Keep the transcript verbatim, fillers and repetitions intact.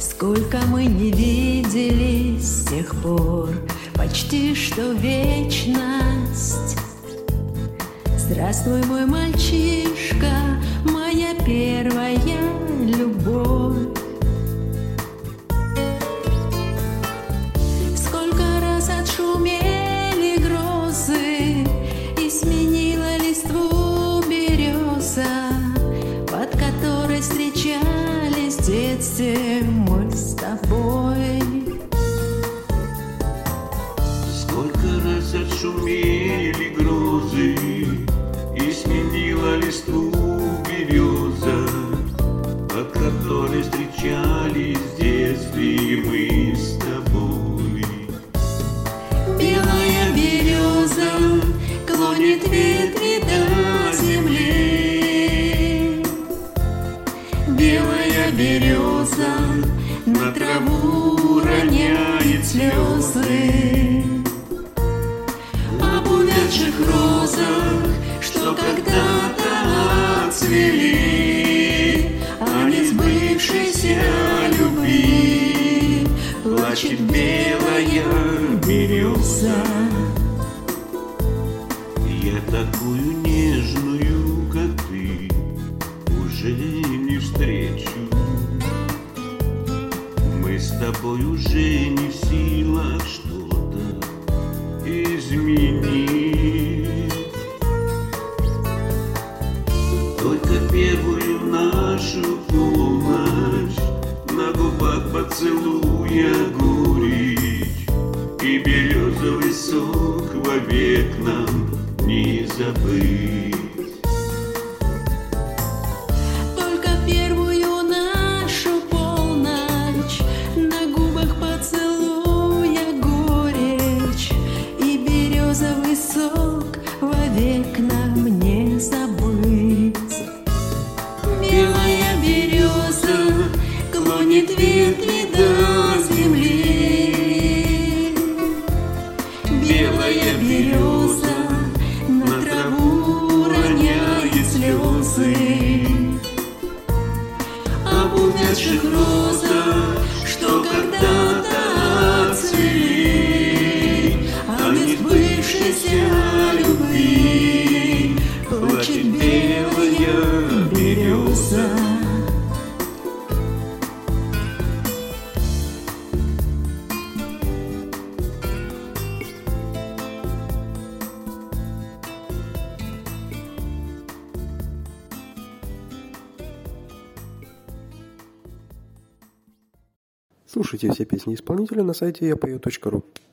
Сколько мы не виделись с тех пор, почти что вечность. Здравствуй, мой мальчишка, моя первая любовь. Сколько раз отшумели грозы и сменила листву береза, под которой встречались в детстве мы с тобой. Сколько раз отшумели грозы и сменила листву береза, под которой встречались в детстве мы с тобой. Белая береза клонит ветви до земли. Белая береза на траву роняет слезы. Об увядших розах, что когда-то отцвели, о несбывшейся любви плачет белая береза. Я такую нежную, как ты, уже не встречу. Мы с тобой уже не в силах что-то изменить. Только первую нашу полночь на губах поцелуя горечь и березовый сок вовек нам не забыть. Только первую нашу полночь на губах поцелуя горечь и березовый сок вовек нам не забыть. Белая береза клонит ветви до земли. Белая береза на траву роняет слезы. Об увядших розах, что когда-то отцвели, о несбывшейся любви плачет белая береза. Слушайте все песни исполнителя на сайте я пою точка ру.